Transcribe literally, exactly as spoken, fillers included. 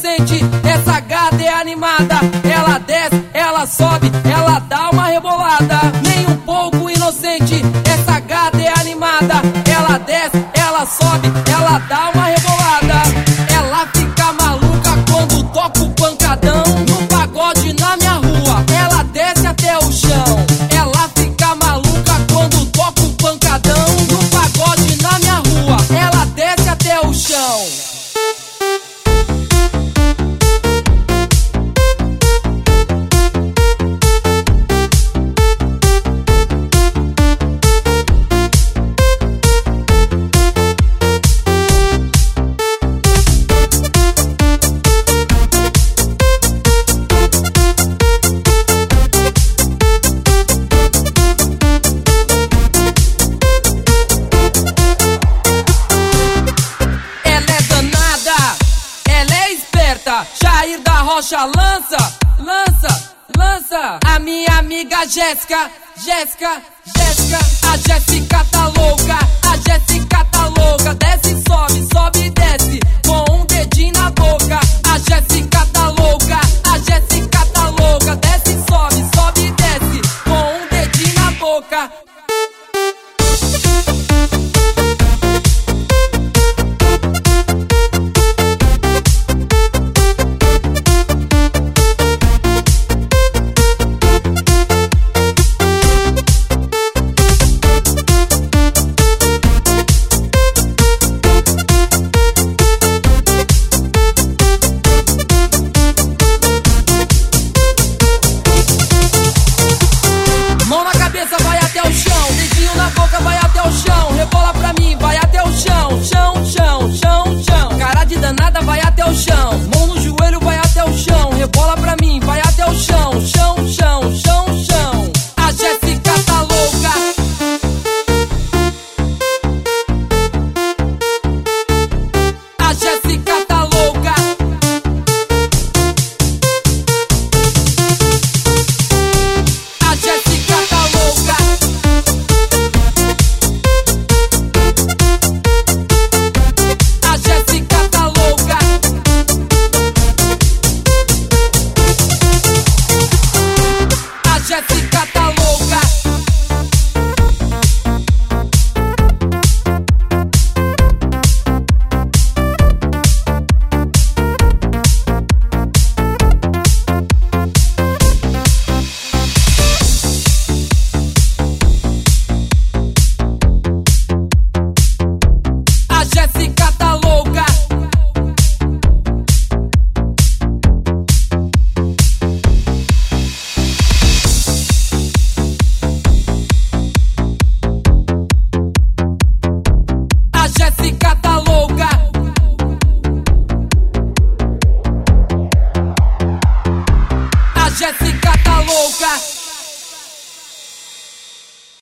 inocente, essa gata é animada. Ela desce, ela sobe, ela dá uma rebolada. Nem um pouco inocente, essa gata é animada. Ela desce, ela sobe, ela dá uma rebolada. Ela fica maluca quando toca o pancadão. No pagode na minha rua, ela desce até o chão. Ela fica maluca quando toca o pancadão. No pagode na minha rua, ela desce até o chão. Jair da Rocha lança, lança, lança. A minha amiga Jéssica, Jéssica, Jéssica. A Jéssica tá louca, a Jéssica tá louca. Desce e sobe, sobe e desce, com um dedinho na boca. A Jéssica tá louca, a Jéssica tá louca. Desce e sobe, sobe e desce, com um dedinho na boca. Vai até o chão, dedinho na boca, vai até o chão. Rebola pra mim, vai até o chão. Chão, chão, chão, chão. Cara de danada, vai até o chão. Mão no joelho, vai até o chão. Rebola pra mim, vai até o chão. Chão, chão, chão, chão. A Jéssica tá louca. A Jéssica tá louca. A Jéssica tá louca. A Jéssica tá louca. A Jéssica tá louca. A Jéssica tá louca. A Jéssica tá louca. A Jéssica tá louca.